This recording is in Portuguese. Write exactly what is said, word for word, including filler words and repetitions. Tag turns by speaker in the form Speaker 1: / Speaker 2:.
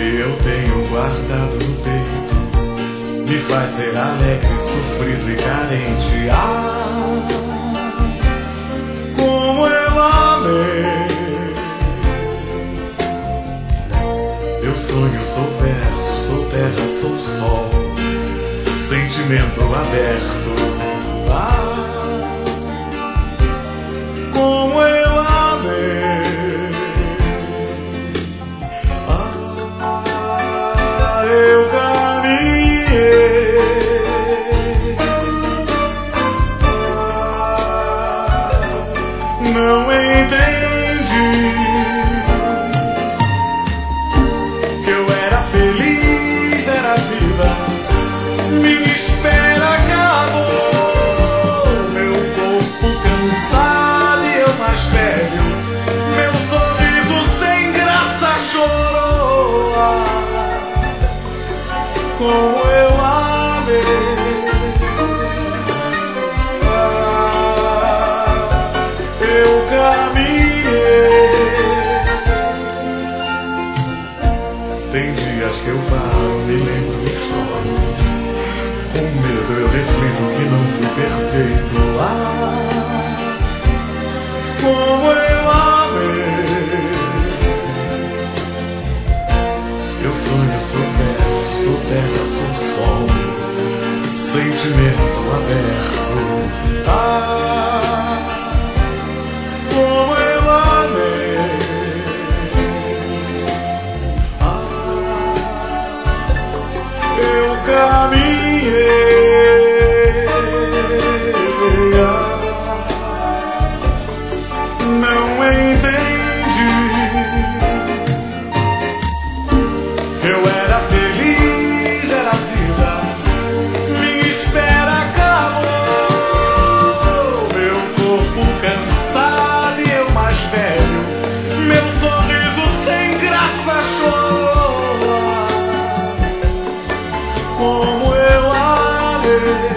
Speaker 1: que eu tenho guardado no peito me faz ser alegre, sofrido e carente. Ah, como eu amei. Eu sonho, sou verso, sou terra, sou sol, sentimento aberto. Ah, como eu amei. Ah, eu caminhei. Ah, não entendi que eu era feliz, era viva. Minha espera acabou, meu corpo cansado e eu mais velho, meu sorriso sem graça chorou. Ah, como eu amei. Ah, eu caminhei. Tem dias que eu paro, me lembro e choro. Com medo eu reflito que não fui perfeito. Ah, como eu amei. Eu sonho, sou verso, sou terra, sou sol, sentimento aberto. Ah, como eu amei. Ah, eu caminhei. Não entendi. Eu era feliz, era vida. Minha espera acabou. Meu corpo cansado e eu mais velho. Meu sorriso sem graça chorou. Como eu amei.